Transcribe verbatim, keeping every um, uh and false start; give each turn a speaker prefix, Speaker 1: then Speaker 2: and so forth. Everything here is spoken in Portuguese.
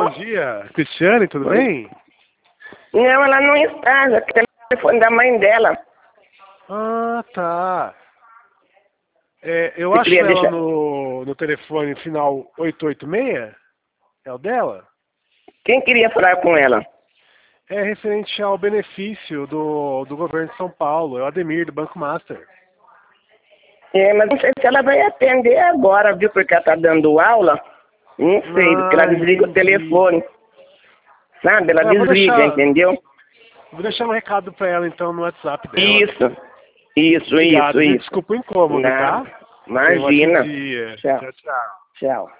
Speaker 1: dia. Cristiane, tudo
Speaker 2: Oi.
Speaker 1: bem?
Speaker 2: Não, ela não está. É o telefone da mãe dela.
Speaker 1: Ah, tá. É, eu
Speaker 2: Você
Speaker 1: acho
Speaker 2: queria
Speaker 1: ela
Speaker 2: deixar...
Speaker 1: no, no telefone final oito oito seis. É o dela?
Speaker 2: Quem queria falar com ela?
Speaker 1: É referente ao benefício do, do governo de São Paulo. É o Ademir, do Banco Master.
Speaker 2: É, mas não sei se ela vai atender agora, viu? Porque ela está dando aula. Não sei, porque ela
Speaker 1: Ah,
Speaker 2: desliga o
Speaker 1: entendi.
Speaker 2: telefone. Sabe? Ela
Speaker 1: É, eu vou
Speaker 2: desliga,
Speaker 1: deixar,
Speaker 2: entendeu?
Speaker 1: vou deixar um recado pra ela então no WhatsApp dela.
Speaker 2: Isso. Isso,
Speaker 1: Obrigado,
Speaker 2: isso,
Speaker 1: viu?
Speaker 2: isso.
Speaker 1: Desculpa o incômodo,
Speaker 2: Não,
Speaker 1: tá? Tenha um ótimo
Speaker 2: imagina.
Speaker 1: dia.
Speaker 2: Tchau.
Speaker 1: Tchau, tchau.
Speaker 2: Tchau.